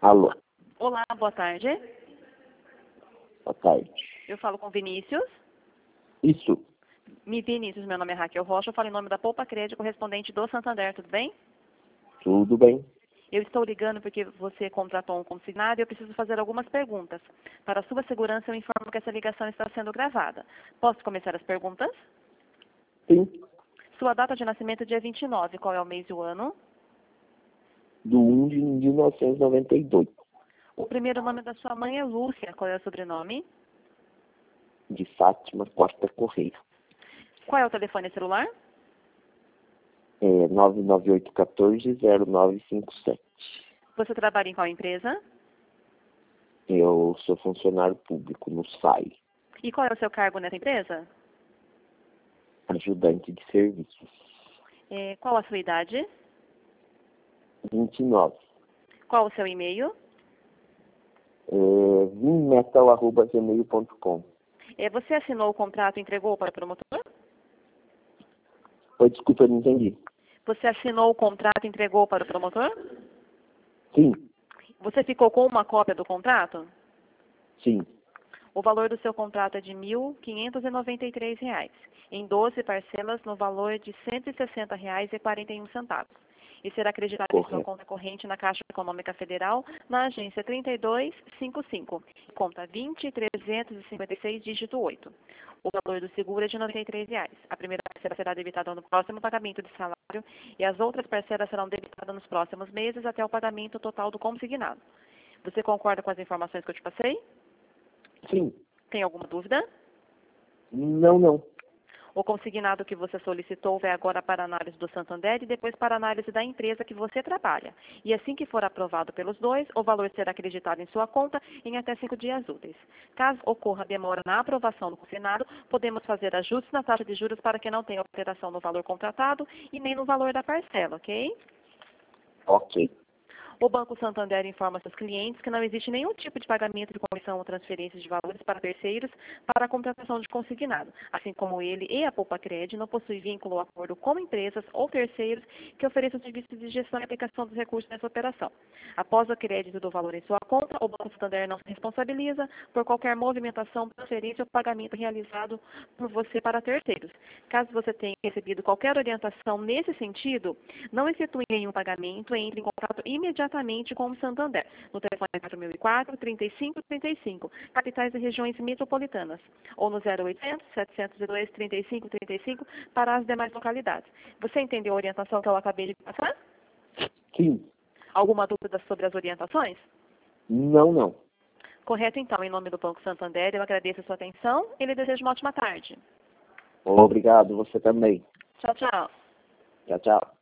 Alô, Olá, boa tarde. boa tarde. Eu falo com Vinícius. Isso, Vinícius, meu nome é Raquel Rocha, eu falo em nome da Poupa Crédito, correspondente do Santander, tudo bem? tudo bem? Eu estou ligando porque você contratou um consignado e eu preciso fazer algumas perguntas. Para sua segurança, eu informo que essa ligação está sendo gravada. Posso começar as perguntas? Sim, Sua data de nascimento é dia 29, qual é o mês e o ano? do 1 de 1992, O primeiro nome da sua mãe é Lúcia, qual é o sobrenome? de Fátima Costa Correia. Qual é o telefone celular? 998140957. Você trabalha em qual empresa? Eu sou funcionário público no SAI, E qual é o seu cargo nessa empresa? ajudante de serviços. Qual a sua idade? 29. Qual o seu e-mail? Vinmetal@gmail.com. Você assinou o contrato e entregou para o promotor? Oi, desculpa, eu não entendi. Você assinou o contrato e entregou para o promotor? Sim, Você ficou com uma cópia do contrato? sim, O valor do seu contrato é de R$ 1.593, em 12 parcelas no valor de R$ 160,41. E será acreditado em sua correto. conta corrente na Caixa Econômica Federal, na agência 3255, conta 20.356, dígito 8. O valor do seguro é de R$ 93. A primeira parcela será debitada no próximo pagamento de salário e as outras parcelas serão debitadas nos próximos meses até o pagamento total do consignado. Você concorda com as informações que eu te passei? Sim, Tem alguma dúvida? não. O consignado que você solicitou vai agora para a análise do Santander e depois para a análise da empresa que você trabalha. E assim que for aprovado pelos dois, o valor será acreditado em sua conta em até 5 dias úteis. Caso ocorra demora na aprovação do consignado, podemos fazer ajustes na taxa de juros para que não tenha alteração no valor contratado e nem no valor da parcela, ok? Ok, O Banco Santander informa seus clientes que não existe nenhum tipo de pagamento de comissão ou transferência de valores para terceiros para a contratação de consignado, assim como ele e a Poupa Crédito não possuem vínculo ou acordo com empresas ou terceiros que ofereçam serviços de gestão e aplicação dos recursos nessa operação. Após o crédito do valor em sua conta, o Banco Santander não se responsabiliza por qualquer movimentação, transferência ou pagamento realizado por você para terceiros. Caso você tenha recebido qualquer orientação nesse sentido, não efetue nenhum pagamento, entre em contato imediatamente com o Santander, no telefone 4004-3535, capitais e regiões metropolitanas, ou no 0800-702-3535 para as demais localidades. Você entendeu a orientação que eu acabei de passar? sim, Alguma dúvida sobre as orientações? não. Correto, então. Em nome do Banco Santander, eu agradeço a sua atenção e lhe desejo uma ótima tarde. Obrigado, você também. Tchau, tchau. Tchau, tchau.